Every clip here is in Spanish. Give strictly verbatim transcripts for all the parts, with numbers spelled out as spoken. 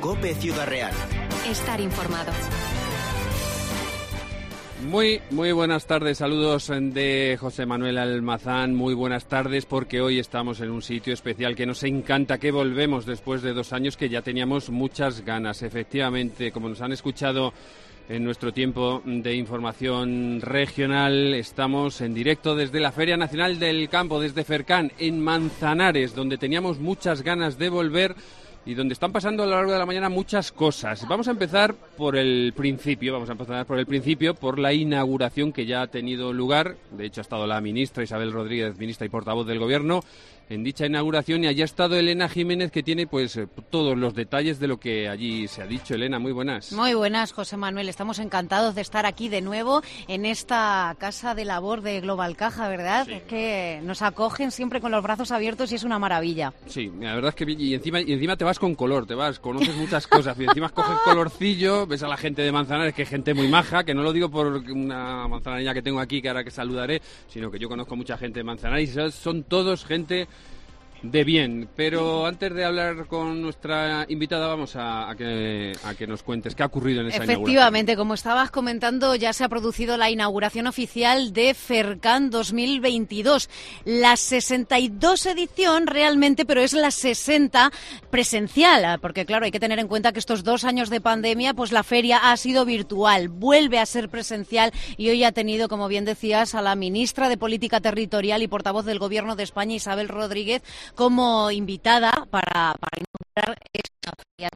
COPE Ciudad Real. Estar informado. Muy, muy buenas tardes, saludos de José Manuel Almazán, muy buenas tardes porque hoy estamos en un sitio especial que nos encanta, que volvemos después de dos años que ya teníamos muchas ganas. Efectivamente, como nos han escuchado en nuestro tiempo de información regional, estamos en directo desde la Feria Nacional del Campo, desde Fercán, en Manzanares, donde teníamos muchas ganas de volver y donde están pasando a lo largo de la mañana muchas cosas. Vamos a empezar por el principio, vamos a empezar por el principio, por la inauguración que ya ha tenido lugar. De hecho, ha estado la ministra Isabel Rodríguez, ministra y portavoz del Gobierno, en dicha inauguración, y allí ha estado Elena Jiménez, que tiene pues todos los detalles de lo que allí se ha dicho. Elena, muy buenas. Muy buenas, José Manuel. Estamos encantados de estar aquí de nuevo en esta casa de labor de Global Caja, ¿verdad? Sí. Es que nos acogen siempre con los brazos abiertos y es una maravilla. Sí, la verdad es que y encima, y encima te vas con color, te vas, conoces muchas cosas, y encima coges colorcillo, ves a la gente de Manzanares, que es gente muy maja, que no lo digo por una manzanareña que tengo aquí, que ahora que saludaré, sino que yo conozco mucha gente de Manzanares y son todos gente de bien. Pero antes de hablar con nuestra invitada, vamos a, a, que, a que nos cuentes qué ha ocurrido en esa inauguración. Efectivamente, como estabas comentando, ya se ha producido la inauguración oficial de Fercán dos mil veintidós. La sesenta y dos edición realmente, pero es la sesenta presencial, porque claro, hay que tener en cuenta que estos dos años de pandemia, pues la feria ha sido virtual, vuelve a ser presencial, y hoy ha tenido, como bien decías, a la ministra de Política Territorial y portavoz del Gobierno de España, Isabel Rodríguez, como invitada para, para inaugurar esta feria.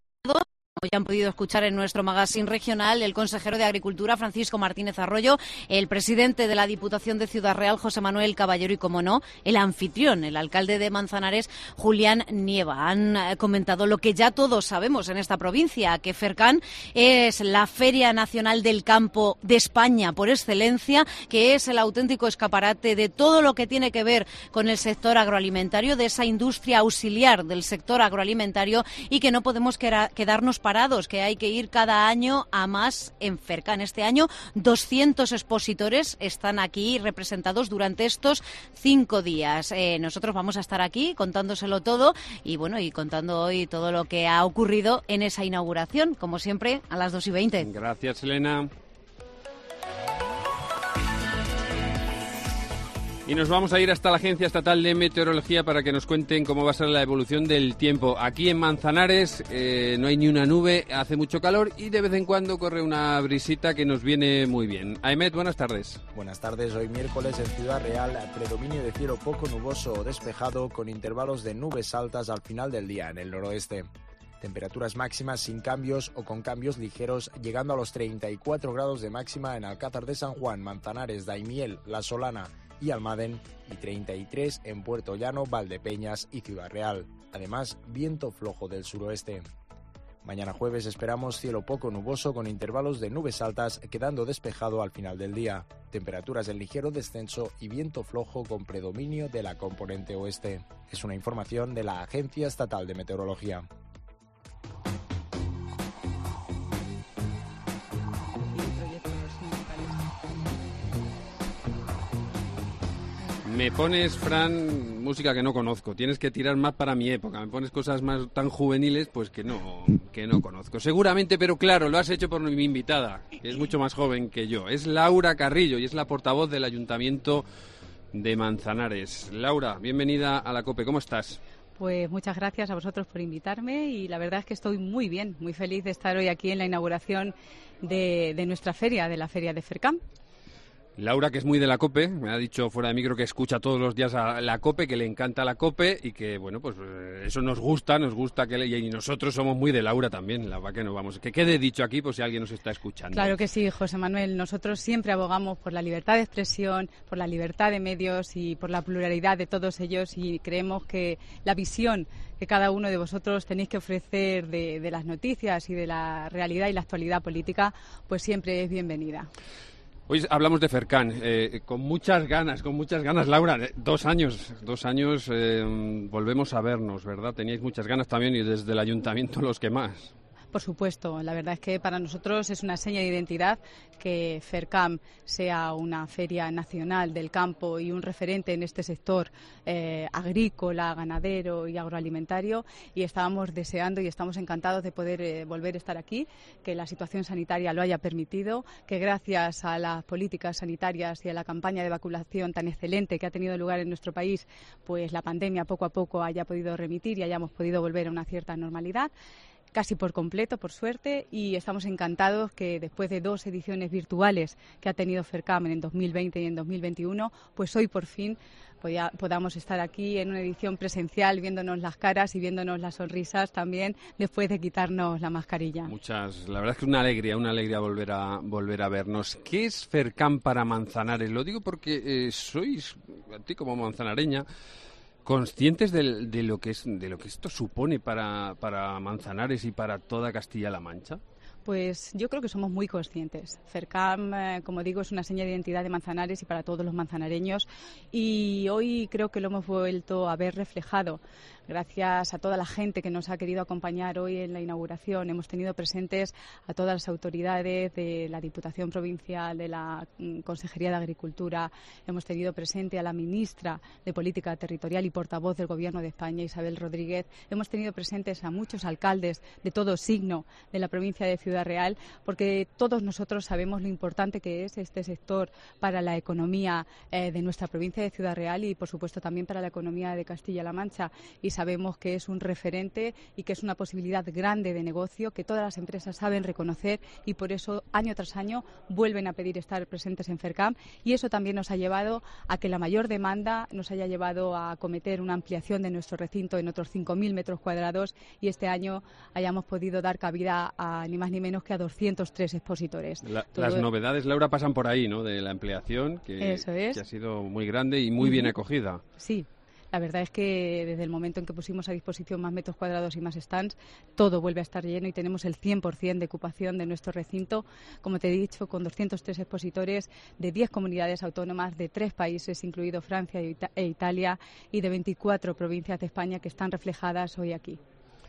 Como ya han podido escuchar en nuestro magazine regional, el consejero de Agricultura, Francisco Martínez Arroyo, el presidente de la Diputación de Ciudad Real, José Manuel Caballero, y, como no, el anfitrión, el alcalde de Manzanares, Julián Nieva. Han comentado lo que ya todos sabemos en esta provincia, que Fercán es la Feria Nacional del Campo de España por excelencia, que es el auténtico escaparate de todo lo que tiene que ver con el sector agroalimentario, de esa industria auxiliar del sector agroalimentario, y que no podemos quedarnos parados, que hay que ir cada año a más en Fercán. Este año doscientos expositores están aquí representados durante estos cinco días. Eh, nosotros vamos a estar aquí contándoselo todo y bueno, y contando hoy todo lo que ha ocurrido en esa inauguración, como siempre, a las dos y veinte. Gracias, Elena. Y nos vamos a ir hasta la Agencia Estatal de Meteorología para que nos cuenten cómo va a ser la evolución del tiempo. Aquí en Manzanares eh, no hay ni una nube, hace mucho calor y de vez en cuando corre una brisita que nos viene muy bien. Ahmed, buenas tardes. Buenas tardes. Hoy miércoles en Ciudad Real, predominio de cielo poco nuboso o despejado con intervalos de nubes altas al final del día en el noroeste. Temperaturas máximas sin cambios o con cambios ligeros, llegando a los treinta y cuatro grados de máxima en Alcázar de San Juan, Manzanares, Daimiel, La Solana y Almadén, y treinta y tres en Puerto Llano, Valdepeñas y Ciudad Real. Además, viento flojo del suroeste. Mañana jueves esperamos cielo poco nuboso con intervalos de nubes altas, quedando despejado al final del día. Temperaturas en ligero descenso y viento flojo con predominio de la componente oeste. Es una información de la Agencia Estatal de Meteorología. Me pones, Fran, música que no conozco. Tienes que tirar más para mi época. Me pones cosas más tan juveniles, pues que no, que no conozco. Seguramente, pero claro, lo has hecho por mi invitada, que es mucho más joven que yo. Es Laura Carrillo y es la portavoz del Ayuntamiento de Manzanares. Laura, bienvenida a la COPE. ¿Cómo estás? Pues muchas gracias a vosotros por invitarme y la verdad es que estoy muy bien, muy feliz de estar hoy aquí en la inauguración de, de nuestra feria, de la Feria de Fercán. Laura, que es muy de la COPE, me ha dicho fuera de micro que escucha todos los días a la COPE, que le encanta la COPE y que, bueno, pues eso nos gusta, nos gusta que le... y nosotros somos muy de Laura también, la verdad que no vamos. Que quede dicho aquí por si alguien nos está escuchando. Claro que sí, José Manuel, nosotros siempre abogamos por la libertad de expresión, por la libertad de medios y por la pluralidad de todos ellos, y creemos que la visión que cada uno de vosotros tenéis que ofrecer de, de las noticias y de la realidad y la actualidad política, pues siempre es bienvenida. Hoy hablamos de Fercán, eh, con muchas ganas, con muchas ganas, Laura. Eh, dos años, dos años eh, volvemos a vernos, ¿verdad? Teníais muchas ganas también y desde el ayuntamiento los que más. Por supuesto, la verdad es que para nosotros es una seña de identidad que FERCAM sea una feria nacional del campo y un referente en este sector eh, agrícola, ganadero y agroalimentario, y estábamos deseando y estamos encantados de poder eh, volver a estar aquí, que la situación sanitaria lo haya permitido, que gracias a las políticas sanitarias y a la campaña de vacunación tan excelente que ha tenido lugar en nuestro país, pues la pandemia poco a poco haya podido remitir y hayamos podido volver a una cierta normalidad, casi por completo, por suerte, y estamos encantados que después de dos ediciones virtuales que ha tenido FERCAM en dos mil veinte y en dos mil veintiuno, pues hoy por fin podía, podamos estar aquí en una edición presencial viéndonos las caras y viéndonos las sonrisas también después de quitarnos la mascarilla. Muchas, la verdad es que es una alegría, una alegría volver a volver a vernos. ¿Qué es FERCAM para Manzanares? Lo digo porque eh, sois, a ti como manzanareña, conscientes de, de lo que es de lo que esto supone para, para Manzanares y para toda Castilla-La Mancha. Pues yo creo que somos muy conscientes. FERCAM, eh, como digo, es una seña de identidad de Manzanares y para todos los manzanareños, y hoy creo que lo hemos vuelto a ver reflejado. Gracias a toda la gente que nos ha querido acompañar hoy en la inauguración. Hemos tenido presentes a todas las autoridades de la Diputación Provincial, de la Consejería de Agricultura. Hemos tenido presente a la ministra de Política Territorial y portavoz del Gobierno de España, Isabel Rodríguez. Hemos tenido presentes a muchos alcaldes de todo signo de la provincia de Ciudad Real, porque todos nosotros sabemos lo importante que es este sector para la economía eh, de nuestra provincia de Ciudad Real y, por supuesto, también para la economía de Castilla-La Mancha. Y sabemos que es un referente y que es una posibilidad grande de negocio que todas las empresas saben reconocer, y por eso año tras año vuelven a pedir estar presentes en FERCAM, y eso también nos ha llevado a que la mayor demanda nos haya llevado a acometer una ampliación de nuestro recinto en otros cinco mil metros cuadrados, y este año hayamos podido dar cabida a ni más ni menos que a doscientos tres expositores. La, las novedades, Laura, pasan por ahí, ¿no?, de la ampliación, que, eso es. que ha sido muy grande y muy uh-huh. bien acogida. Sí. La verdad es que desde el momento en que pusimos a disposición más metros cuadrados y más stands, todo vuelve a estar lleno y tenemos el cien por ciento de ocupación de nuestro recinto, como te he dicho, con doscientos tres expositores de diez comunidades autónomas, de tres países, incluido Francia e Italia, y de veinticuatro provincias de España que están reflejadas hoy aquí.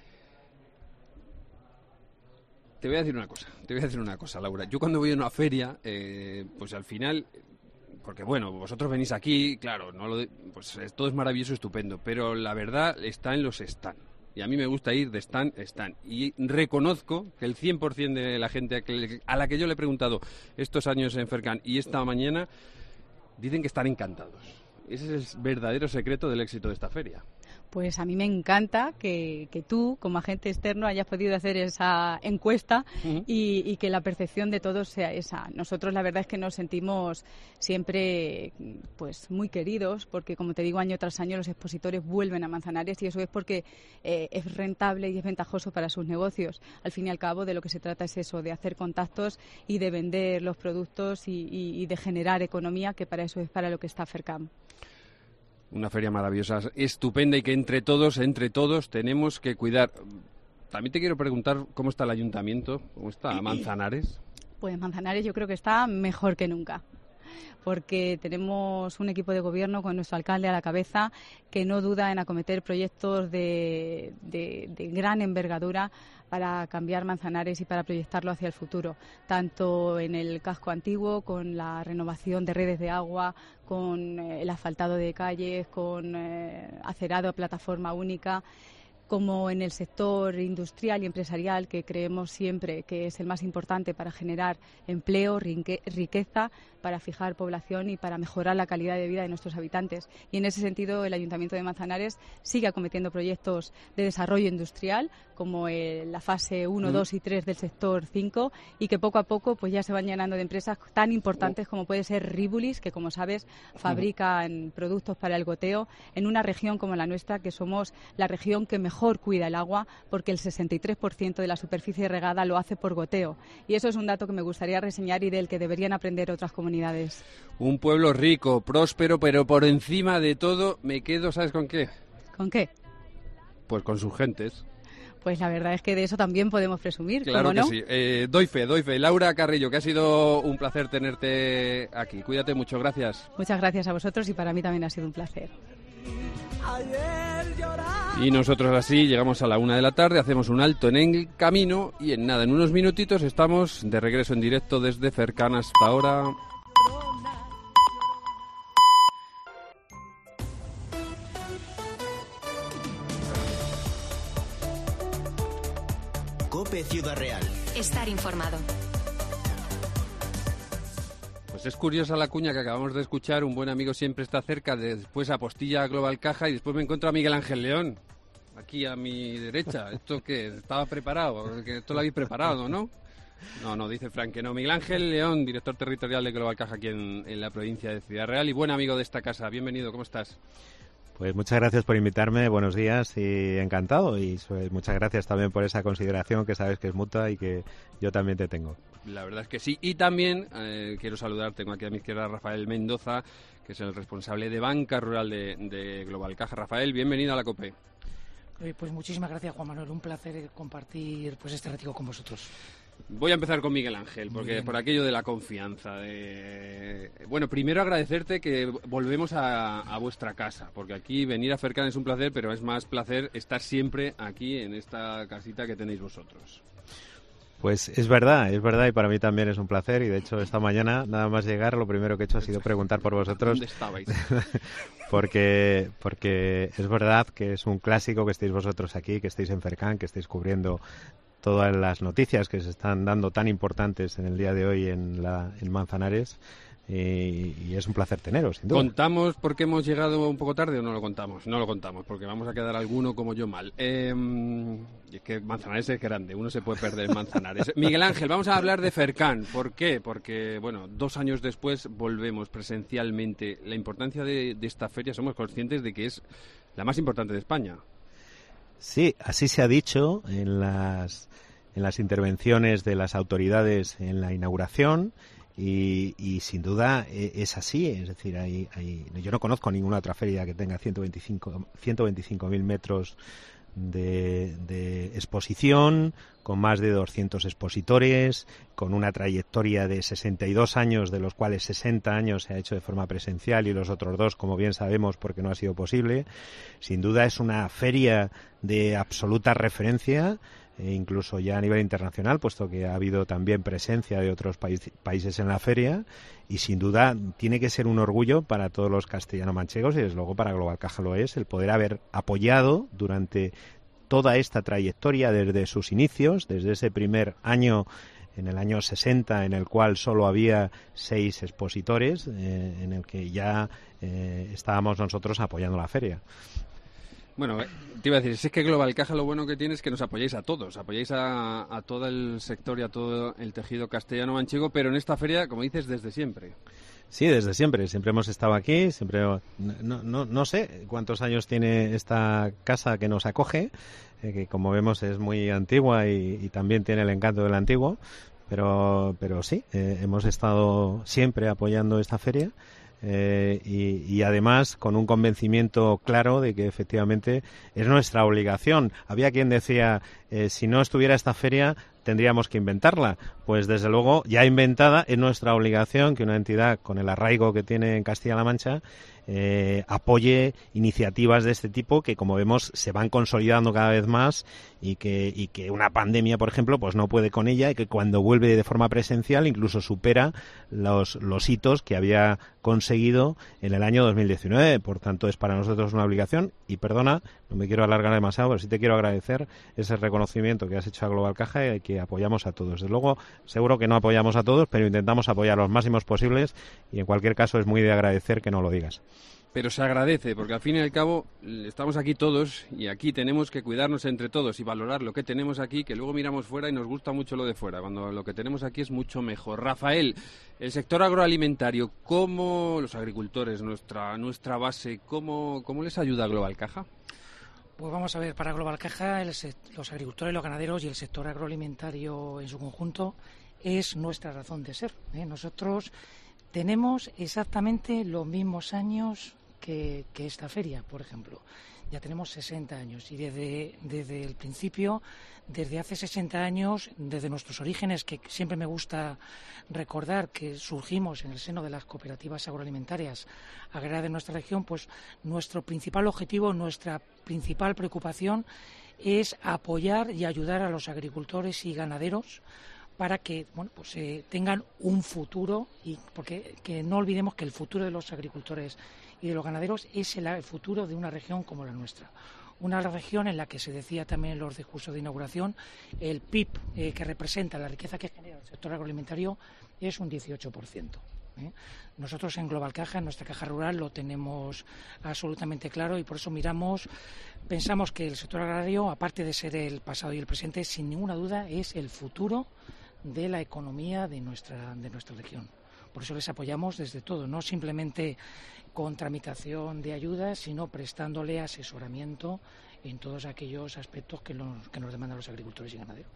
Te voy a decir una cosa, te voy a decir una cosa, Laura. Yo cuando voy a una feria, eh, pues al final... Porque, bueno, vosotros venís aquí, claro, no lo de, pues todo es maravilloso, estupendo, pero la verdad está en los stand. Y a mí me gusta ir de stand a stand. Y reconozco que el cien por ciento de la gente a la que yo le he preguntado estos años en FERCAM y esta mañana, dicen que están encantados. Ese es el verdadero secreto del éxito de esta feria. Pues a mí me encanta que, que tú, como agente externo, hayas podido hacer esa encuesta uh-huh. y, y que la percepción de todos sea esa. Nosotros la verdad es que nos sentimos siempre pues muy queridos, porque como te digo, año tras año los expositores vuelven a Manzanares, y eso es porque eh, es rentable y es ventajoso para sus negocios. Al fin y al cabo, de lo que se trata es eso, de hacer contactos y de vender los productos y, y, y de generar economía, que para eso es para lo que está FERCAM. Una feria maravillosa, estupenda, y que entre todos, entre todos, tenemos que cuidar. También te quiero preguntar cómo está el ayuntamiento, cómo está Manzanares. Pues Manzanares yo creo que está mejor que nunca, porque tenemos un equipo de gobierno con nuestro alcalde a la cabeza que no duda en acometer proyectos de, de, de gran envergadura para cambiar Manzanares y para proyectarlo hacia el futuro, tanto en el casco antiguo, con la renovación de redes de agua, con eh, el asfaltado de calles, con eh, acerado a plataforma única, como en el sector industrial y empresarial, que creemos siempre que es el más importante para generar empleo, riqueza, para fijar población y para mejorar la calidad de vida de nuestros habitantes. Y en ese sentido, el Ayuntamiento de Manzanares sigue acometiendo proyectos de desarrollo industrial, como el, la fase uno, dos y tres del sector cinco, y que poco a poco pues ya se van llenando de empresas tan importantes como puede ser Ribulis, que, como sabes, fabrican productos para el goteo en una región como la nuestra, que somos la región que mejor mejor cuida el agua, porque el sesenta y tres por ciento de la superficie regada lo hace por goteo. Y eso es un dato que me gustaría reseñar y del que deberían aprender otras comunidades. Un pueblo rico, próspero, pero por encima de todo me quedo, ¿sabes con qué? ¿Con qué? Pues con sus gentes. Pues la verdad es que de eso también podemos presumir, claro ¿cómo no? Que sí. Eh, doy fe, doy fe. Laura Carrillo, que ha sido un placer tenerte aquí. Cuídate mucho, gracias. Muchas gracias a vosotros y para mí también ha sido un placer. Ayer lloraba Y nosotros así llegamos a la una de la tarde, hacemos un alto en el camino y en nada, en unos minutitos estamos de regreso en directo desde Fercan. Hasta ahora. COPE Ciudad Real. Estar informado. Pues es curiosa la cuña que acabamos de escuchar. Un buen amigo siempre está cerca, después apostilla Global Caja y después me encuentro a Miguel Ángel León, aquí a mi derecha. ¿Esto qué? ¿Estaba preparado? Que esto lo habéis preparado, ¿no? No, no, dice Frank que no. Miguel Ángel León, director territorial de Global Caja aquí en, en la provincia de Ciudad Real y buen amigo de esta casa. Bienvenido, ¿cómo estás? Pues muchas gracias por invitarme, buenos días y encantado. Y muchas gracias también por esa consideración que sabes que es mutua y que yo también te tengo. La verdad es que sí. Y también eh, quiero saludar, tengo aquí a mi izquierda a Rafael Mendoza, que es el responsable de Banca Rural de, de Global Caja. Rafael, bienvenido a la COPE. Pues muchísimas gracias, Juan Manuel. Un placer compartir pues este ratito con vosotros. Voy a empezar con Miguel Ángel, porque por aquello de la confianza. De... Bueno, primero agradecerte que volvemos a, a vuestra casa, porque aquí venir a Fercan es un placer, pero es más placer estar siempre aquí en esta casita que tenéis vosotros. Pues es verdad, es verdad y para mí también es un placer y de hecho esta mañana nada más llegar lo primero que he hecho ha sido preguntar por vosotros. ¿Dónde estabais? porque, porque es verdad que es un clásico que estéis vosotros aquí, que estéis en Fercan, que estéis cubriendo todas las noticias que se están dando tan importantes en el día de hoy en, la, en Manzanares. Y, y es un placer teneros, sin duda. ¿Contamos por qué hemos llegado un poco tarde o no lo contamos? No lo contamos, porque vamos a quedar alguno como yo mal. Eh, es que Manzanares es grande, uno se puede perder en Manzanares. Miguel Ángel, vamos a hablar de Fercan. ¿Por qué? Porque, bueno, dos años después volvemos presencialmente. La importancia de, de esta feria, somos conscientes de que es la más importante de España. Sí, así se ha dicho en las, en las intervenciones de las autoridades en la inauguración. Y, y sin duda es así, es decir, hay, hay, yo no conozco ninguna otra feria que tenga ciento veinticinco mil metros de, de exposición, con más de doscientos expositores, con una trayectoria de sesenta y dos años, de los cuales sesenta años se ha hecho de forma presencial y los otros dos, como bien sabemos, porque no ha sido posible. Sin duda es una feria de absoluta referencia, e incluso ya a nivel internacional, puesto que ha habido también presencia de otros país, países en la feria, y sin duda tiene que ser un orgullo para todos los castellano-manchegos y desde luego para Global Caja lo es, el poder haber apoyado durante toda esta trayectoria desde sus inicios, desde ese primer año, en el año sesenta, en el cual solo había seis expositores, eh, en el que ya eh, estábamos nosotros apoyando la feria. Bueno, te iba a decir, si es que Global Caja lo bueno que tiene es que nos apoyáis a todos, apoyáis a, a todo el sector y a todo el tejido castellano-manchego, pero en esta feria, como dices, desde siempre. Sí, desde siempre, siempre hemos estado aquí, siempre no, no, no sé cuántos años tiene esta casa que nos acoge, eh, que como vemos es muy antigua y, y también tiene el encanto del antiguo, pero, pero sí, eh, hemos estado siempre apoyando esta feria. Eh, y, y además con un convencimiento claro de que efectivamente es nuestra obligación. Había quien decía, eh, si no estuviera esta feria tendríamos que inventarla. Pues desde luego ya inventada es nuestra obligación que una entidad con el arraigo que tiene en Castilla-La Mancha eh, apoye iniciativas de este tipo que, como vemos, se van consolidando cada vez más y que, y que una pandemia, por ejemplo, pues no puede con ella y que cuando vuelve de forma presencial incluso supera los, los hitos que había conseguido en el año dos mil diecinueve. Por tanto, es para nosotros una obligación y, perdona, no me quiero alargar demasiado, pero sí te quiero agradecer ese reconocimiento que has hecho a Global Caja y que apoyamos a todos. Desde luego, seguro que no apoyamos a todos, pero intentamos apoyar los máximos posibles y en cualquier caso es muy de agradecer que no lo digas. Pero se agradece, porque al fin y al cabo estamos aquí todos y aquí tenemos que cuidarnos entre todos y valorar lo que tenemos aquí, que luego miramos fuera y nos gusta mucho lo de fuera, cuando lo que tenemos aquí es mucho mejor. Rafael, el sector agroalimentario, ¿cómo los agricultores, nuestra nuestra base, cómo, cómo les ayuda Global Caja? Pues vamos a ver, para Global Caja, el, los agricultores, los ganaderos y el sector agroalimentario en su conjunto es nuestra razón de ser, ¿eh? Nosotros tenemos exactamente los mismos años que, que esta feria, por ejemplo. Ya tenemos sesenta años y desde, desde el principio, desde hace sesenta años, desde nuestros orígenes, que siempre me gusta recordar que surgimos en el seno de las cooperativas agroalimentarias agrarias de nuestra región, pues nuestro principal objetivo, nuestra principal preocupación es apoyar y ayudar a los agricultores y ganaderos para que bueno, pues, eh, tengan un futuro, y porque que no olvidemos que el futuro de los agricultores y de los ganaderos es el, el futuro de una región como la nuestra. Una región en la que se decía también en los discursos de inauguración, el P I B eh, que representa la riqueza que genera el sector agroalimentario es un dieciocho por ciento. ¿eh? Nosotros en Global Caja, en nuestra caja rural, lo tenemos absolutamente claro y por eso miramos, pensamos que el sector agrario, aparte de ser el pasado y el presente, sin ninguna duda es el futuro de la economía de nuestra, de nuestra región. Por eso les apoyamos desde todo, no simplemente con tramitación de ayudas, sino prestándole asesoramiento en todos aquellos aspectos que nos, que nos demandan los agricultores y ganaderos.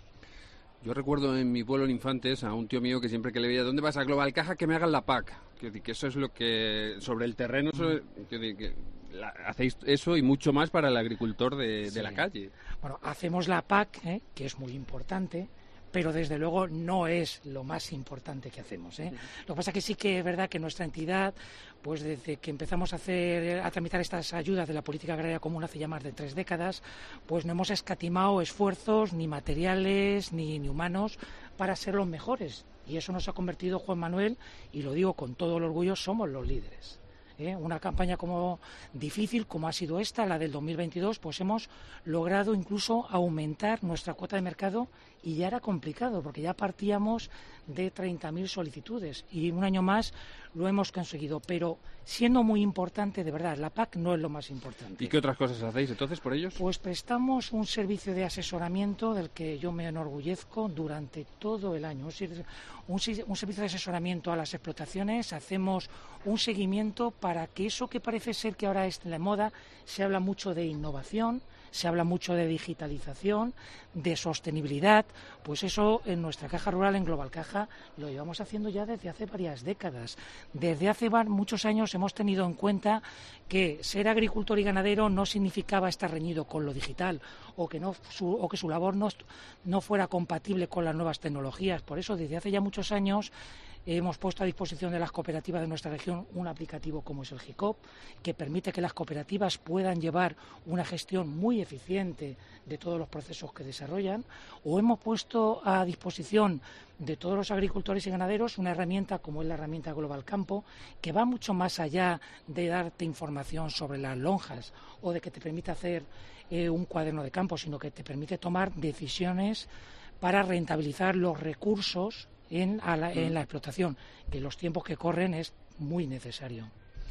Yo recuerdo en mi pueblo en Infantes a un tío mío que siempre que le veía, ¿dónde vas a Global Caja? Que me hagan la P A C. Que, que eso es lo que, sobre el terreno, eso, que, que la, hacéis eso y mucho más para el agricultor de, sí. de la calle. Bueno, hacemos la P A C, ¿eh? que es muy importante, pero desde luego no es lo más importante que hacemos, ¿eh? Lo que pasa es que sí que es verdad que nuestra entidad, pues desde que empezamos a hacer a tramitar estas ayudas de la política agraria común hace ya más de tres décadas, pues no hemos escatimado esfuerzos ni materiales ni, ni humanos para ser los mejores. Y eso nos ha convertido, Juan Manuel, y lo digo con todo el orgullo, somos los líderes. ¿Eh? Una campaña como difícil como ha sido esta, la del dos mil veintidós, pues hemos logrado incluso aumentar nuestra cuota de mercado y ya era complicado porque ya partíamos de treinta mil solicitudes y un año más lo hemos conseguido, pero siendo muy importante, de verdad, la P A C no es lo más importante. ¿Y qué otras cosas hacéis entonces por ellos? Pues prestamos un servicio de asesoramiento del que yo me enorgullezco durante todo el año. Un, un servicio de asesoramiento a las explotaciones, hacemos un seguimiento para que eso que parece ser que ahora es la moda, se habla mucho de innovación, se habla mucho de digitalización, de sostenibilidad, pues eso en nuestra caja rural, en Global Caja, lo llevamos haciendo ya desde hace varias décadas. Desde hace muchos años hemos tenido en cuenta que ser agricultor y ganadero no significaba estar reñido con lo digital o que, no, su, o que su labor no, no fuera compatible con las nuevas tecnologías. Por eso, desde hace ya muchos años, hemos puesto a disposición de las cooperativas de nuestra región un aplicativo como es el GICOP, que permite que las cooperativas puedan llevar una gestión muy eficiente de todos los procesos que desarrollan, o hemos puesto a disposición de todos los agricultores y ganaderos una herramienta como es la herramienta Global Campo, que va mucho más allá de darte información sobre las lonjas o de que te permite hacer eh, un cuaderno de campo, sino que te permite tomar decisiones para rentabilizar los recursos En, a la, en la explotación, que en los tiempos que corren es muy necesario.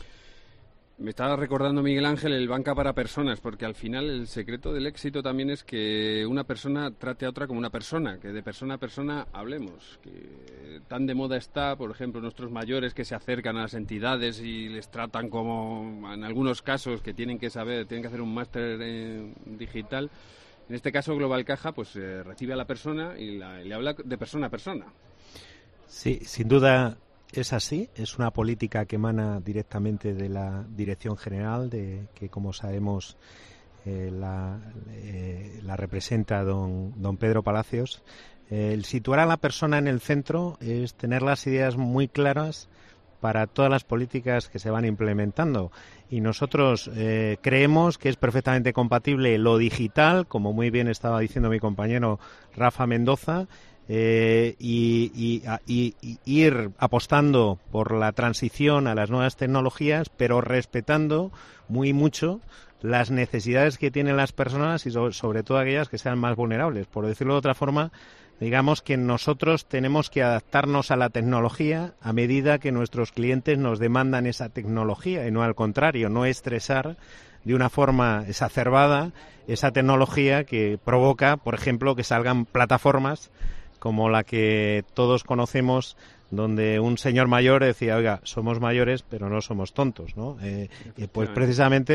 Me estaba recordando, Miguel Ángel, el banca para personas, porque al final el secreto del éxito también es que una persona trate a otra como una persona, que de persona a persona hablemos. Que tan de moda está, por ejemplo, nuestros mayores que se acercan a las entidades y les tratan como, en algunos casos, que tienen que saber, tienen que hacer un máster eh, digital. En este caso, Global Caja pues eh, recibe a la persona y la, le habla de persona a persona. Sí, sin duda es así. Es una política que emana directamente de la Dirección General, de que, como sabemos, eh, la, eh, la representa don, don Pedro Palacios. Eh, el situar a la persona en el centro es tener las ideas muy claras para todas las políticas que se van implementando. Y nosotros eh, creemos que es perfectamente compatible lo digital, como muy bien estaba diciendo mi compañero Rafa Mendoza, Eh, y, y, y, y ir apostando por la transición a las nuevas tecnologías, pero respetando muy mucho las necesidades que tienen las personas y sobre, sobre todo aquellas que sean más vulnerables. Por decirlo de otra forma, digamos que nosotros tenemos que adaptarnos a la tecnología a medida que nuestros clientes nos demandan esa tecnología y no al contrario, no estresar de una forma exacerbada esa tecnología que provoca, por ejemplo, que salgan plataformas como la que todos conocemos, donde un señor mayor decía, oiga, somos mayores, pero no somos tontos, ¿no? Eh, eh, pues precisamente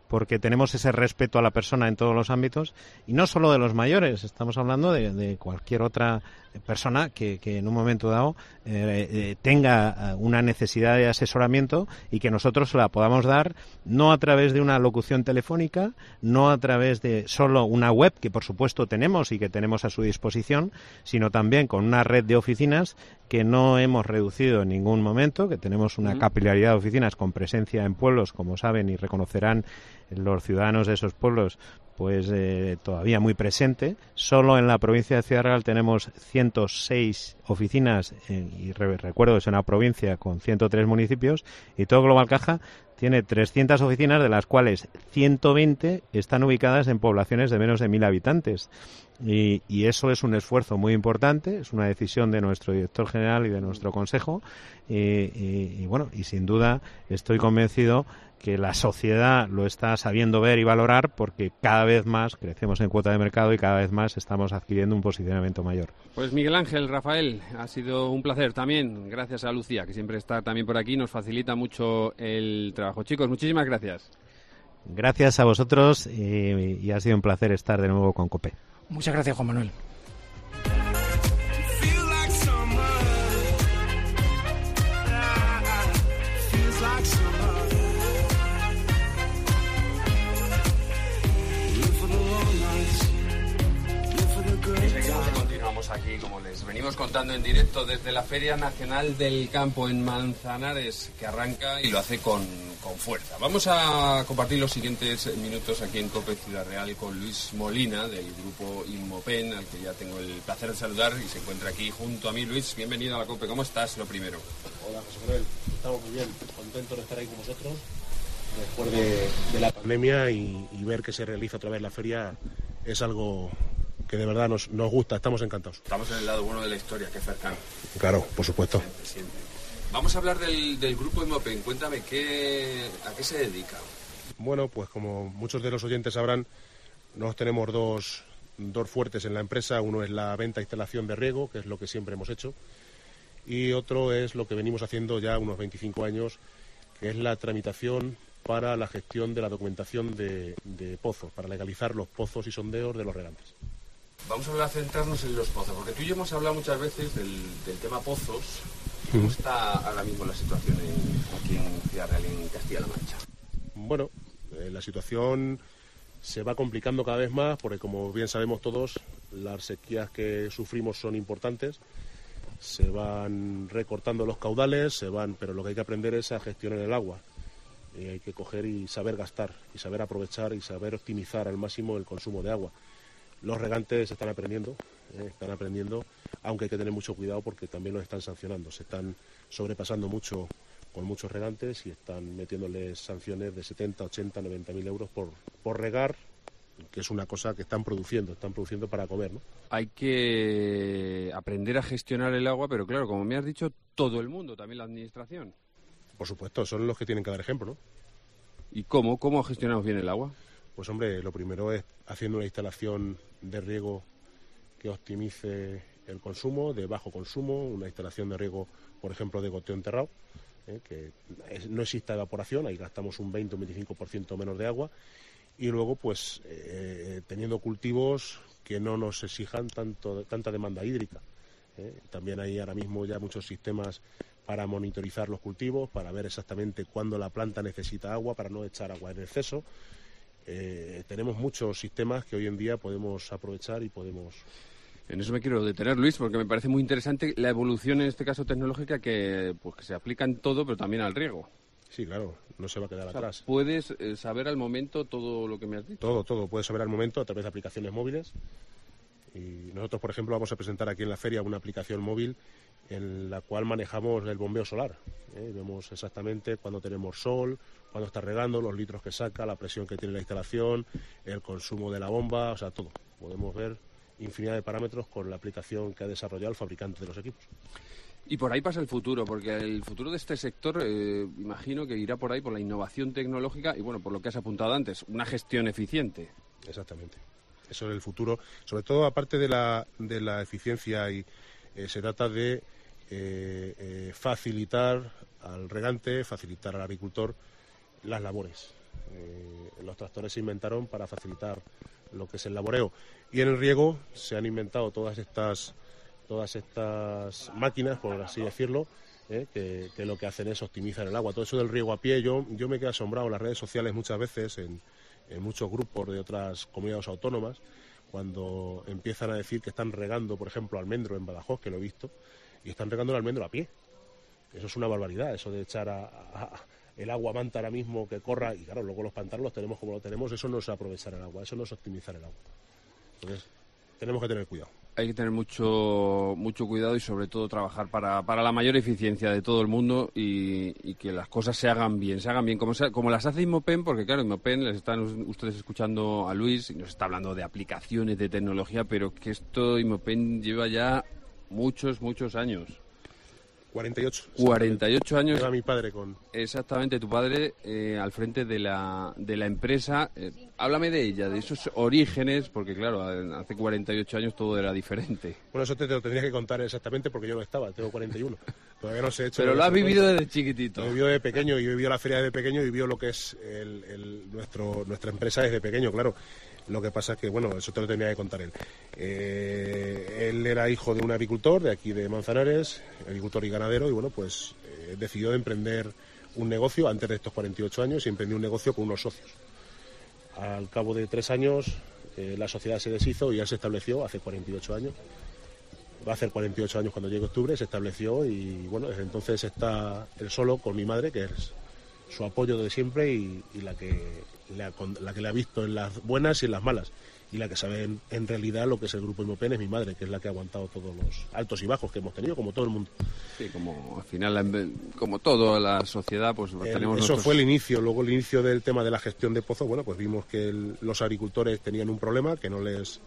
porque tenemos ese respeto a la persona en todos los ámbitos, y no solo de los mayores, estamos hablando de, de cualquier otra persona que, que en un momento dado eh, eh, tenga una necesidad de asesoramiento y que nosotros la podamos dar no a través de una locución telefónica, no a través de solo una web, que por supuesto tenemos y que tenemos a su disposición, sino también con una red de oficinas que no hemos reducido en ningún momento, que tenemos una capilaridad de oficinas con presencia en pueblos, como saben y reconocerán los ciudadanos de esos pueblos, pues eh, todavía muy presente. Solo en la provincia de Ciudad Real tenemos ciento seis oficinas, eh, y re recuerdo que es una provincia con ciento tres municipios, y todo Global Caja tiene trescientas oficinas, de las cuales ciento veinte están ubicadas en poblaciones de menos de mil habitantes. Y, y eso es un esfuerzo muy importante, es una decisión de nuestro director general y de nuestro consejo, y, y, y bueno, y sin duda estoy convencido que la sociedad lo está sabiendo ver y valorar, porque cada vez más crecemos en cuota de mercado y cada vez más estamos adquiriendo un posicionamiento mayor. Pues Miguel Ángel, Rafael, ha sido un placer también, gracias a Lucía, que siempre está también por aquí, nos facilita mucho el trabajo. Chicos, muchísimas gracias. Gracias a vosotros, y, y ha sido un placer estar de nuevo con COPE. Muchas gracias, Juan Manuel. Continuamos aquí, como les venimos contando en directo desde la Feria Nacional del Campo en Manzanares, que arranca y lo hace con, con fuerza. Vamos a compartir los siguientes minutos aquí en COPE Ciudad Real con Luis Molina, del grupo Inmopen, al que ya tengo el placer de saludar y se encuentra aquí junto a mí. Luis, bienvenido a la COPE. ¿Cómo estás, lo primero? Hola, José Manuel. Estamos muy bien, contentos de estar ahí con vosotros después de, de la pandemia, y, y ver que se realiza otra vez la feria es algo que de verdad nos, nos gusta, estamos encantados. Estamos en el lado bueno de la historia, que es cercano. Claro, por supuesto. Siempre, siempre. Vamos a hablar del, del grupo Inmopen. Cuéntame, ¿qué, ¿a qué se dedica? Bueno, pues como muchos de los oyentes sabrán, nosotros tenemos dos, dos fuertes en la empresa. Uno es la venta e instalación de riego, que es lo que siempre hemos hecho, y otro es lo que venimos haciendo ya unos veinticinco años, que es la tramitación para la gestión de la documentación de, de pozos, para legalizar los pozos y sondeos de los regantes. Vamos a centrarnos en los pozos, porque tú y yo hemos hablado muchas veces del, del tema pozos. ¿Cómo está ahora mismo la situación en, aquí en Ciudad Real, en Castilla-La Mancha? Bueno, eh, la situación se va complicando cada vez más, porque como bien sabemos todos, las sequías que sufrimos son importantes. Se van recortando los caudales, se van, pero lo que hay que aprender es a gestionar el agua. Y hay que coger y saber gastar, y saber aprovechar y saber optimizar al máximo el consumo de agua. Los regantes están aprendiendo, eh, están aprendiendo, aunque hay que tener mucho cuidado porque también los están sancionando. Se están sobrepasando mucho con muchos regantes y están metiéndoles sanciones de setenta, ochenta, noventa mil euros por, por regar, que es una cosa que están produciendo, están produciendo para comer, ¿no? Hay que aprender a gestionar el agua, pero claro, como me has dicho, todo el mundo, también la administración. Por supuesto, son los que tienen que dar ejemplo, ¿no? ¿Y cómo? ¿Cómo gestionamos bien el agua? Pues hombre, lo primero es haciendo una instalación de riego que optimice el consumo, de bajo consumo, una instalación de riego, por ejemplo, de goteo enterrado, ¿eh? que es, no exista evaporación, ahí gastamos un veinte o veinticinco por ciento menos de agua, y luego pues eh, teniendo cultivos que no nos exijan tanto, tanta demanda hídrica. ¿eh? También hay ahora mismo ya muchos sistemas para monitorizar los cultivos, para ver exactamente cuándo la planta necesita agua, para no echar agua en exceso. Eh, tenemos muchos sistemas que hoy en día podemos aprovechar y podemos... En eso me quiero detener, Luis, porque me parece muy interesante la evolución, en este caso tecnológica, que pues que se aplica en todo, pero también al riego. Sí, claro, no se va a quedar o sea, atrás. ¿Puedes eh, saber al momento todo lo que me has dicho? Todo, todo. Puedes saber al momento a través de aplicaciones móviles. Y nosotros, por ejemplo, vamos a presentar aquí en la feria una aplicación móvil en la cual manejamos el bombeo solar. ¿eh? Vemos exactamente cuándo tenemos sol, cuándo está regando, los litros que saca, la presión que tiene la instalación, el consumo de la bomba, o sea, todo. Podemos ver infinidad de parámetros con la aplicación que ha desarrollado el fabricante de los equipos. Y por ahí pasa el futuro, porque el futuro de este sector, eh, imagino que irá por ahí, por la innovación tecnológica y, bueno, por lo que has apuntado antes, una gestión eficiente. Exactamente. Eso es el futuro. Sobre todo, aparte de la, de la eficiencia, y eh, se trata de eh, eh, facilitar al regante, facilitar al agricultor las labores. Eh, los tractores se inventaron para facilitar lo que es el laboreo. Y en el riego se han inventado todas estas, todas estas máquinas, por así decirlo, eh, que, que lo que hacen es optimizar el agua. Todo eso del riego a pie, yo, yo me quedo asombrado en las redes sociales muchas veces, en, en muchos grupos de otras comunidades autónomas, cuando empiezan a decir que están regando, por ejemplo, almendro en Badajoz, que lo he visto, y están regando el almendro a pie. Eso es una barbaridad, eso de echar a, a, a el agua manta ahora mismo que corra, y claro, luego los pantanos los tenemos como lo tenemos, eso no es aprovechar el agua, eso no es optimizar el agua. Entonces, tenemos que tener cuidado. Hay que tener mucho mucho cuidado y sobre todo trabajar para, para la mayor eficiencia de todo el mundo y, y que las cosas se hagan bien, se hagan bien como, se, como las hace Imopen, porque claro, Imopen, les están ustedes escuchando a Luis y nos está hablando de aplicaciones, de tecnología, pero que esto Imopen lleva ya muchos, muchos años. cuarenta y ocho. cuarenta y ocho años. Era mi padre con... Exactamente, tu padre eh, al frente de la, de la empresa. Eh, háblame de ella, de esos orígenes, porque claro, hace cuarenta y ocho años todo era diferente. Bueno, eso te, te lo tendría que contar exactamente porque yo no estaba, tengo cuarenta y uno. Todavía no se he hecho... Pero lo has vivido desde chiquitito. Lo he vivido de pequeño, y he vivido la feria desde pequeño y he vivido lo que es el, el, nuestro, nuestra empresa desde pequeño, claro. Lo que pasa es que, bueno, eso te lo tendría que contar él. Eh, él era hijo de un agricultor de aquí de Manzanares, agricultor y ganadero, y bueno, pues eh, decidió emprender un negocio antes de estos cuarenta y ocho años y emprendió un negocio con unos socios. Al cabo de tres años, eh, la sociedad se deshizo y él se estableció hace cuarenta y ocho años. Va a hacer cuarenta y ocho años cuando llegue octubre, se estableció y, bueno, desde entonces está él solo con mi madre, que es su apoyo de siempre y, y la que... La, la que le ha visto en las buenas y en las malas, y la que sabe en, en realidad lo que es el grupo Imopen es mi madre, que es la que ha aguantado todos los altos y bajos que hemos tenido, como todo el mundo. Sí, como al final, como toda la sociedad, pues el, tenemos Eso nosotros... fue el inicio. Luego el inicio del tema de la gestión de pozos, bueno, pues vimos que el, los agricultores tenían un problema, que no les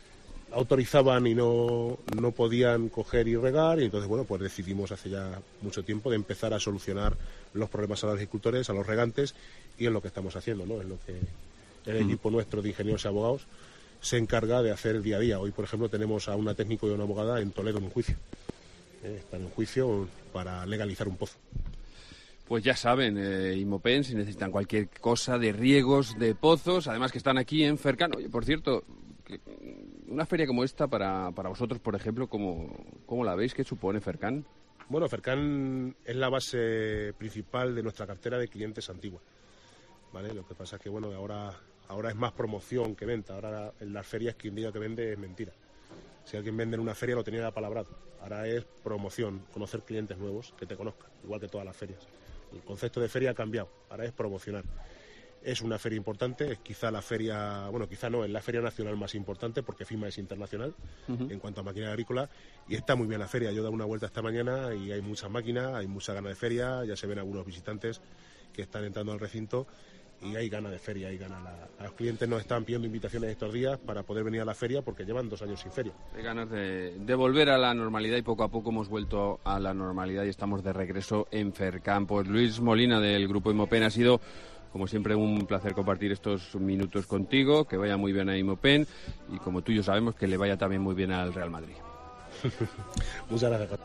autorizaban y no, no podían coger y regar, y entonces, bueno, pues decidimos hace ya mucho tiempo de empezar a solucionar los problemas a los agricultores, a los regantes, y es lo que estamos haciendo, ¿no? Es lo que el equipo nuestro de ingenieros y abogados se encarga de hacer día a día. Hoy, por ejemplo, tenemos a una técnico y a una abogada en Toledo en un juicio. Eh, están en juicio para legalizar un pozo. Pues ya saben, eh, Imopen, si necesitan cualquier cosa de riegos, de pozos, además que están aquí en Fercán. Oye, por cierto, que, una feria como esta, para, para vosotros, por ejemplo, ¿cómo, cómo la veis? ¿Qué supone Fercán? Bueno, Fercán es la base principal de nuestra cartera de clientes antigua, ¿vale? Lo que pasa es que, bueno, ahora, ahora es más promoción que venta. Ahora en las ferias quien diga que vende es mentira. Si alguien vende en una feria lo tenía apalabrado. Ahora es promoción, conocer clientes nuevos que te conozcan, igual que todas las ferias. El concepto de feria ha cambiado, ahora es promocionar. Es una feria importante, es quizá la feria, bueno, quizá no, es la feria nacional más importante porque FIMA es internacional uh-huh. en cuanto a maquinaria agrícola, y está muy bien la feria. Yo he dado una vuelta esta mañana y hay muchas máquinas, hay mucha gana de feria, ya se ven algunos visitantes que están entrando al recinto y hay gana de feria, hay gana. La, los clientes nos están pidiendo invitaciones estos días para poder venir a la feria porque llevan dos años sin feria. Hay ganas de, de volver a la normalidad y poco a poco hemos vuelto a la normalidad y estamos de regreso en Fercán. Pues Luis Molina del Grupo Imopen, ha sido como siempre un placer compartir estos minutos contigo, que vaya muy bien a Imopen y como tú y yo sabemos que le vaya también muy bien al Real Madrid. Muchas gracias.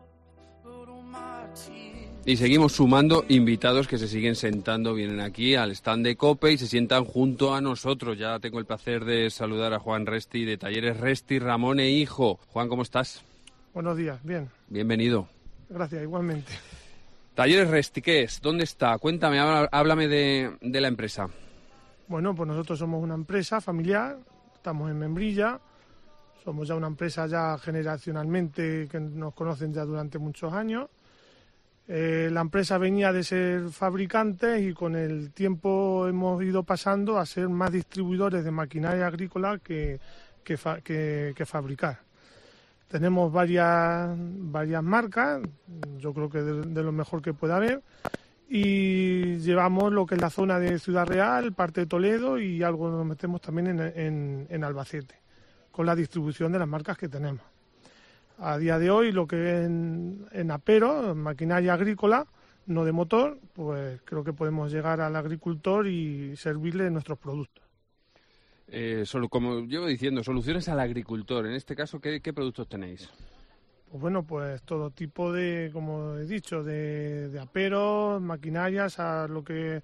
Y seguimos sumando invitados que se siguen sentando, vienen aquí al stand de COPE y se sientan junto a nosotros. Ya tengo el placer de saludar a Juan Resti de Talleres Resti, Ramón e Hijo. Juan, ¿cómo estás? Buenos días, bien. Bienvenido. Gracias, igualmente. Talleres Resti, ¿qué es? ¿Dónde está? Cuéntame, háblame de, de la empresa. Bueno, pues nosotros somos una empresa familiar, estamos en Membrilla, somos ya una empresa ya generacionalmente que nos conocen ya durante muchos años. Eh, la empresa venía de ser fabricantes y con el tiempo hemos ido pasando a ser más distribuidores de maquinaria agrícola que, que, fa, que, que fabricar. Tenemos varias, varias marcas, yo creo que de, de lo mejor que pueda haber, y llevamos lo que es la zona de Ciudad Real, parte de Toledo y algo nos metemos también en, en, en Albacete, con la distribución de las marcas que tenemos. A día de hoy, lo que es en, en apero, maquinaria agrícola, no de motor, pues creo que podemos llegar al agricultor y servirle nuestros productos. Eh, solo, como llevo diciendo, soluciones al agricultor. En este caso, ¿qué, qué productos tenéis? Pues bueno, pues todo tipo de, como he dicho, de, de aperos, maquinarias, a lo que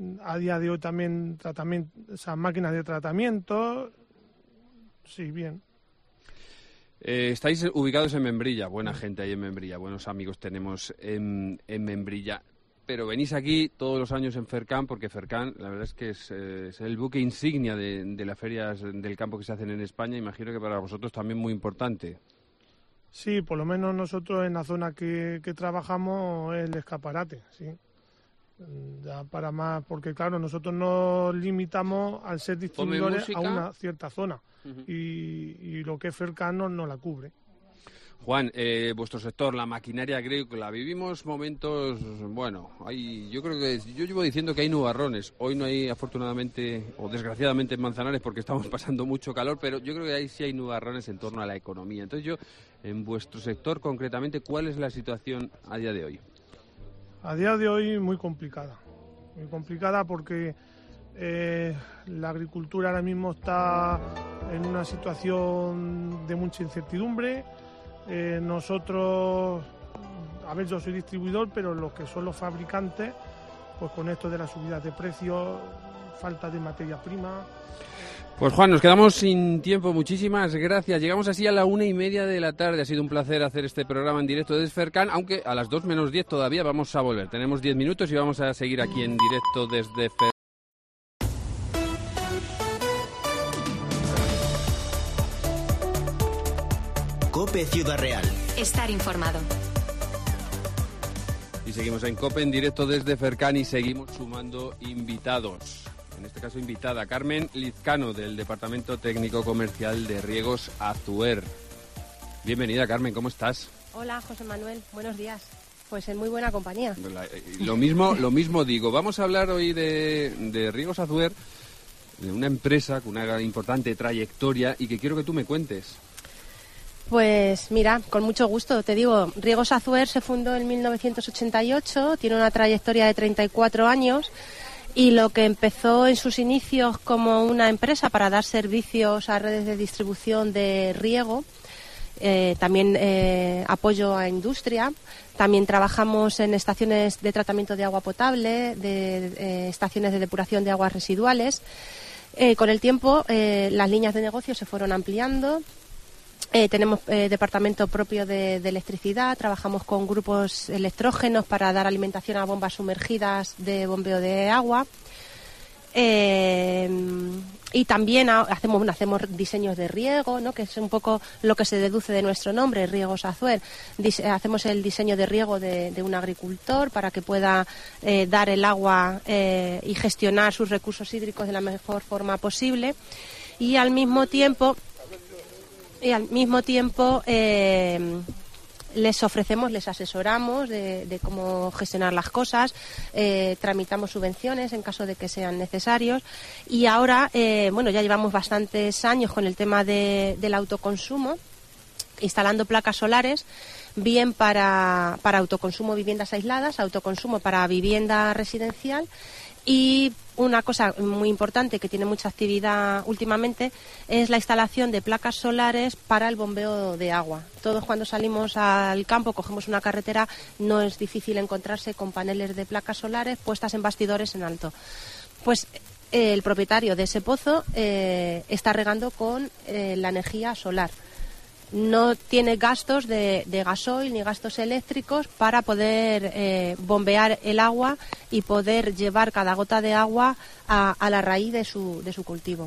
a día de hoy también tratamiento, esas máquinas de tratamiento. Sí, bien. Eh, estáis ubicados en Membrilla, buena gente ahí en Membrilla, buenos amigos tenemos en, en Membrilla. Pero venís aquí todos los años en Fercan, porque Fercan, la verdad es que es, eh, es el buque insignia de, de las ferias del campo que se hacen en España. Imagino que para vosotros también muy importante. Sí, por lo menos nosotros en la zona que, que trabajamos es el escaparate, sí. Ya para más, porque claro, nosotros nos limitamos al ser distribuidores a una cierta zona. Uh-huh. y, y lo que es Fercan no, no la cubre. Juan, eh, vuestro sector, la maquinaria agrícola, vivimos momentos, bueno, hay, yo creo que, yo llevo diciendo que hay nubarrones, hoy no hay afortunadamente, o desgraciadamente en Manzanares porque estamos pasando mucho calor, pero yo creo que ahí sí hay nubarrones en torno a la economía. Entonces yo, en vuestro sector concretamente, ¿cuál es la situación a día de hoy? A día de hoy muy complicada, muy complicada porque eh, la agricultura ahora mismo está en una situación de mucha incertidumbre. Eh, nosotros, a ver, yo soy distribuidor, pero los que son los fabricantes, pues con esto de las subidas de precios, falta de materia prima. Pues Juan, nos quedamos sin tiempo, muchísimas gracias. Llegamos así a la una y media de la tarde, ha sido un placer hacer este programa en directo desde Fercan, aunque a las dos menos diez todavía vamos a volver. Tenemos diez minutos y vamos a seguir aquí en directo desde Fercan. COPE Ciudad Real. Estar informado. Y seguimos en COPE en directo desde Fercan y seguimos sumando invitados. En este caso invitada Carmen Lizcano del Departamento Técnico Comercial de Riegos Azuer. Bienvenida Carmen, ¿cómo estás? Hola José Manuel, buenos días. Pues en muy buena compañía. Lo mismo, lo mismo digo. Vamos a hablar hoy de, de Riegos Azuer, de una empresa con una importante trayectoria y que quiero que tú me cuentes. Pues mira, con mucho gusto, te digo, Riegos Azuer se fundó en mil novecientos ochenta y ocho, tiene una trayectoria de treinta y cuatro años y lo que empezó en sus inicios como una empresa para dar servicios a redes de distribución de riego, eh, también eh, apoyo a industria, también trabajamos en estaciones de tratamiento de agua potable, de eh, estaciones de depuración de aguas residuales. Eh, con el tiempo eh, las líneas de negocio se fueron ampliando. Eh, tenemos eh, departamento propio de, de electricidad, trabajamos con grupos electrógenos para dar alimentación a bombas sumergidas de bombeo de agua. Eh, y también hacemos, hacemos diseños de riego, ¿no? Que es un poco lo que se deduce de nuestro nombre, Riegos Azuer. Dise- hacemos el diseño de riego de, de un agricultor para que pueda eh, dar el agua eh, y gestionar sus recursos hídricos de la mejor forma posible. Y al mismo tiempo... Y al mismo tiempo eh, les ofrecemos, les asesoramos de, de cómo gestionar las cosas, eh, tramitamos subvenciones en caso de que sean necesarios y ahora, eh, bueno, ya llevamos bastantes años con el tema de, del autoconsumo, instalando placas solares, bien para, para autoconsumo viviendas aisladas, autoconsumo para vivienda residencial. Y una cosa muy importante que tiene mucha actividad últimamente es la instalación de placas solares para el bombeo de agua. Todos cuando salimos al campo, cogemos una carretera, no es difícil encontrarse con paneles de placas solares puestas en bastidores en alto. Pues eh, el propietario de ese pozo eh, está regando con eh, la energía solar. No tiene gastos de, de gasoil ni gastos eléctricos para poder eh, bombear el agua y poder llevar cada gota de agua a, a la raíz de su, de su cultivo.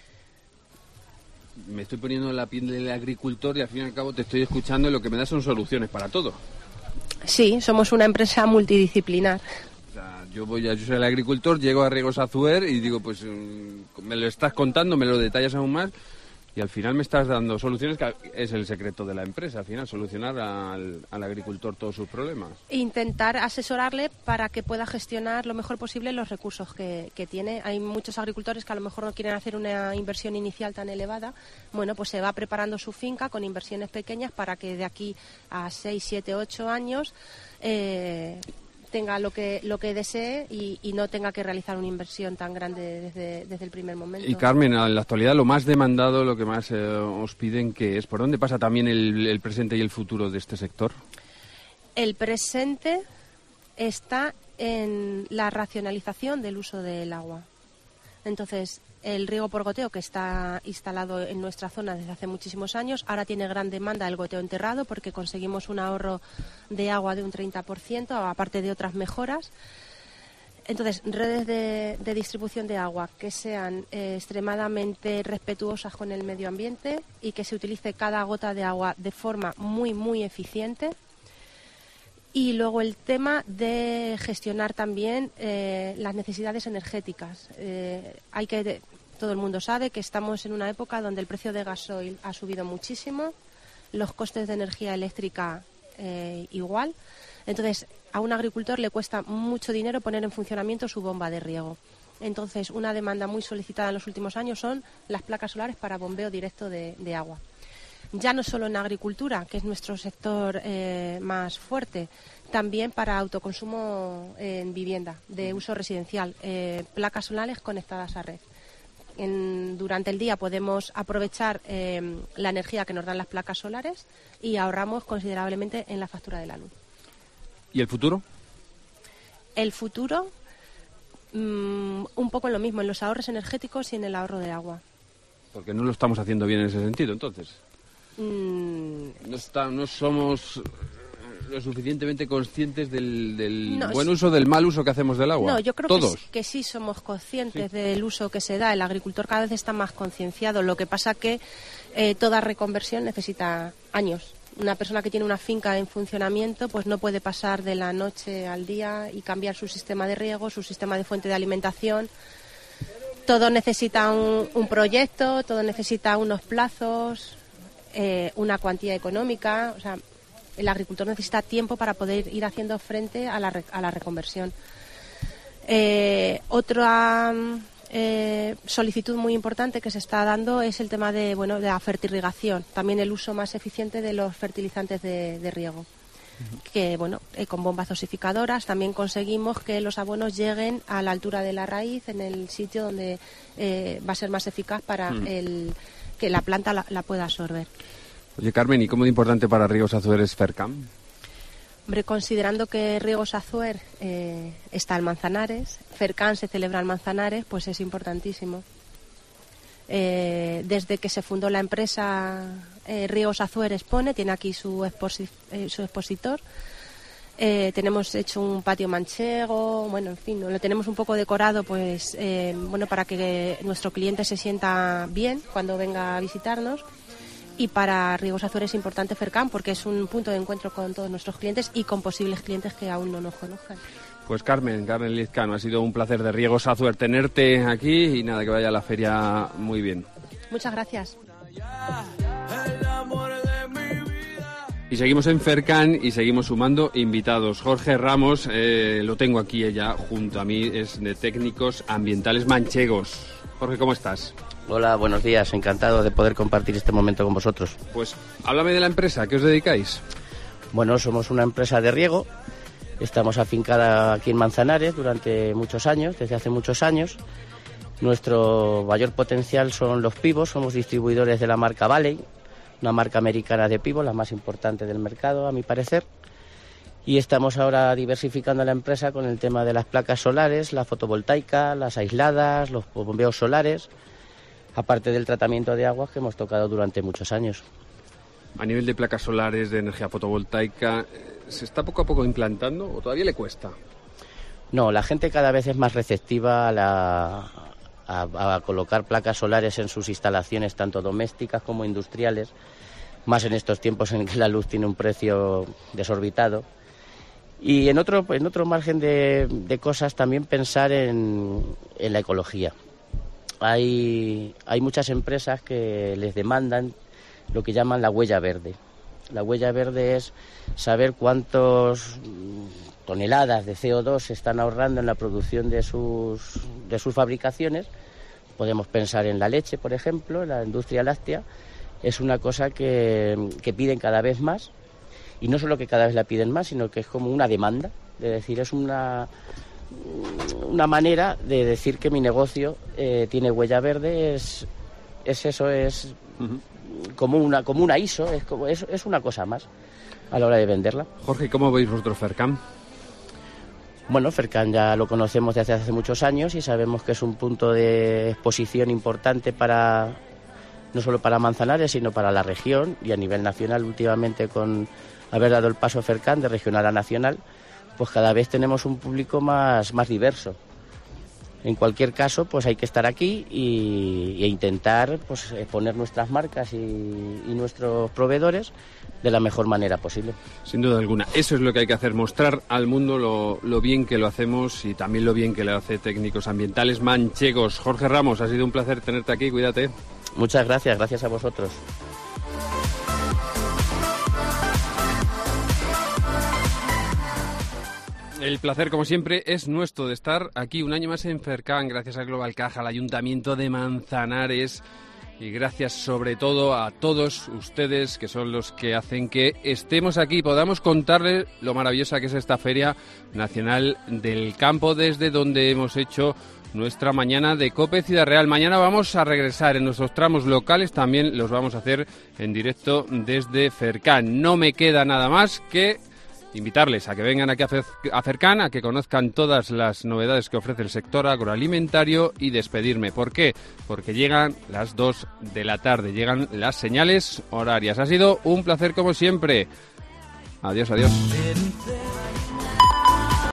Me estoy poniendo en la piel del agricultor y al fin y al cabo te estoy escuchando y lo que me da son soluciones para todo. Sí, somos una empresa multidisciplinar. O sea, yo voy a, yo soy el agricultor, llego a Riegos Azuer y digo, pues me lo estás contando, me lo detallas aún más. Y al final me estás dando soluciones, que es el secreto de la empresa, al final, solucionar al, al agricultor todos sus problemas. Intentar asesorarle para que pueda gestionar lo mejor posible los recursos que, que tiene. Hay muchos agricultores que a lo mejor no quieren hacer una inversión inicial tan elevada. Bueno, pues se va preparando su finca con inversiones pequeñas para que de aquí a seis, siete, ocho años... Eh, tenga lo que lo que desee y, y no tenga que realizar una inversión tan grande desde, desde el primer momento. Y Carmen, en la actualidad lo más demandado, lo que más eh, os piden, ¿qué es? ¿Por dónde pasa también el, el presente y el futuro de este sector? El presente está en la racionalización del uso del agua. Entonces, el riego por goteo, que está instalado en nuestra zona desde hace muchísimos años, ahora tiene gran demanda el goteo enterrado porque conseguimos un ahorro de agua de un treinta por ciento, aparte de otras mejoras. Entonces, redes de, de distribución de agua que sean eh, extremadamente respetuosas con el medio ambiente y que se utilice cada gota de agua de forma muy, muy eficiente. Y luego el tema de gestionar también eh, las necesidades energéticas. Eh, hay que, todo el mundo sabe que estamos en una época donde el precio de gasoil ha subido muchísimo, los costes de energía eléctrica eh, igual. Entonces, a un agricultor le cuesta mucho dinero poner en funcionamiento su bomba de riego. Entonces, una demanda muy solicitada en los últimos años son las placas solares para bombeo directo de, de agua. Ya no solo en agricultura, que es nuestro sector eh, más fuerte, también para autoconsumo en vivienda de uso residencial, eh, placas solares conectadas a red. En, durante el día podemos aprovechar eh, la energía que nos dan las placas solares y ahorramos considerablemente en la factura de la luz. ¿Y el futuro? El futuro, mmm, un poco lo mismo, en los ahorros energéticos y en el ahorro de agua. Porque no lo estamos haciendo bien en ese sentido, entonces. Mm. No, está, no somos lo suficientemente conscientes del, del no, buen uso, del mal uso que hacemos del agua. No, yo creo ¿Todos? Que, que sí somos conscientes sí. del uso que se da. El agricultor cada vez está más concienciado. Lo que pasa que eh, toda reconversión necesita años. Una persona que tiene una finca en funcionamiento pues no puede pasar de la noche al día y cambiar su sistema de riego, su sistema de fuente de alimentación. Todo necesita un, un proyecto, todo necesita unos plazos, eh, una cuantía económica. O sea, el agricultor necesita tiempo para poder ir haciendo frente a la, a la reconversión. Eh, otra eh, solicitud muy importante que se está dando es el tema de, bueno, de la fertirrigación, también el uso más eficiente de los fertilizantes de, de riego. Uh-huh. Que, bueno, eh, con bombas dosificadoras también conseguimos que los abonos lleguen a la altura de la raíz, en el sitio donde eh, va a ser más eficaz para uh-huh. el, que la planta la, la pueda absorber. Oye, Carmen, ¿y cómo de importante para Riegos Azuer es Fercam? Hombre, considerando que Riegos Azuer eh, está en Manzanares, Fercam se celebra en Manzanares, pues es importantísimo. Eh, desde que se fundó la empresa, eh, Riegos Azuer expone, tiene aquí su, exposi- eh, su expositor. Eh, tenemos hecho un patio manchego, bueno, en fin, lo tenemos un poco decorado, pues, eh, bueno, para que nuestro cliente se sienta bien cuando venga a visitarnos. Y para Riegos Azuer es importante Fercam porque es un punto de encuentro con todos nuestros clientes y con posibles clientes que aún no nos conozcan. Pues Carmen, Carmen Lizcano, ha sido un placer de Riegos Azuer tenerte aquí y nada, que vaya a la feria muy bien. Muchas gracias. Y seguimos en Fercam y seguimos sumando invitados. Jorge Ramos, eh, lo tengo aquí ella junto a mí, es de Técnicos Ambientales Manchegos. Jorge, ¿cómo estás? Hola, buenos días, encantado de poder compartir este momento con vosotros. Pues háblame de la empresa, ¿a qué os dedicáis? Bueno, somos una empresa de riego, estamos afincada aquí en Manzanares durante muchos años, desde hace muchos años. Nuestro mayor potencial son los pivos, somos distribuidores de la marca Valley, una marca americana de pivos, la más importante del mercado a mi parecer. Y estamos ahora diversificando la empresa con el tema de las placas solares, la fotovoltaica, las aisladas, los bombeos solares, aparte del tratamiento de aguas que hemos tocado durante muchos años. A nivel de placas solares, de energía fotovoltaica, ¿se está poco a poco implantando o todavía le cuesta? No, la gente cada vez es más receptiva a, la, a, a colocar placas solares en sus instalaciones, tanto domésticas como industriales, más en estos tiempos en que la luz tiene un precio desorbitado. Y en otro, en otro margen de, de cosas también pensar en, en la ecología. Hay, hay muchas empresas que les demandan lo que llaman la huella verde. La huella verde es saber cuántas toneladas de C O dos se están ahorrando en la producción de sus, de sus fabricaciones. Podemos pensar en la leche, por ejemplo, en la industria láctea. Es una cosa que, que piden cada vez más. Y no solo que cada vez la piden más, sino que es como una demanda. Es decir, es una... una manera de decir que mi negocio eh, tiene huella verde, es, es eso, es uh-huh. como una como una I S O, es, como, es, es una cosa más a la hora de venderla. Jorge, ¿cómo veis vosotros Fercam? Bueno, Fercán ya lo conocemos desde hace muchos años y sabemos que es un punto de exposición importante para no solo para Manzanares, sino para la región y a nivel nacional. Últimamente, con haber dado el paso a Fercán de regional a nacional, pues cada vez tenemos un público más, más diverso. En cualquier caso, pues hay que estar aquí y, e intentar pues poner nuestras marcas y, y nuestros proveedores de la mejor manera posible. Sin duda alguna, eso es lo que hay que hacer, mostrar al mundo lo, lo bien que lo hacemos y también lo bien que lo hace Técnicos Ambientales Manchegos. Jorge Ramos, ha sido un placer tenerte aquí, cuídate. Muchas gracias, gracias a vosotros. El placer, como siempre, es nuestro de estar aquí un año más en Fercán, gracias a Global Caja, al Ayuntamiento de Manzanares y gracias sobre todo a todos ustedes que son los que hacen que estemos aquí y podamos contarles lo maravillosa que es esta Feria Nacional del Campo, desde donde hemos hecho nuestra mañana de COPE Ciudad Real. Mañana vamos a regresar en nuestros tramos locales, también los vamos a hacer en directo desde Fercán. No me queda nada más que invitarles a que vengan aquí a Fercán, a que conozcan todas las novedades que ofrece el sector agroalimentario y despedirme. ¿Por qué? Porque llegan las dos de la tarde, llegan las señales horarias. Ha sido un placer como siempre. Adiós, adiós.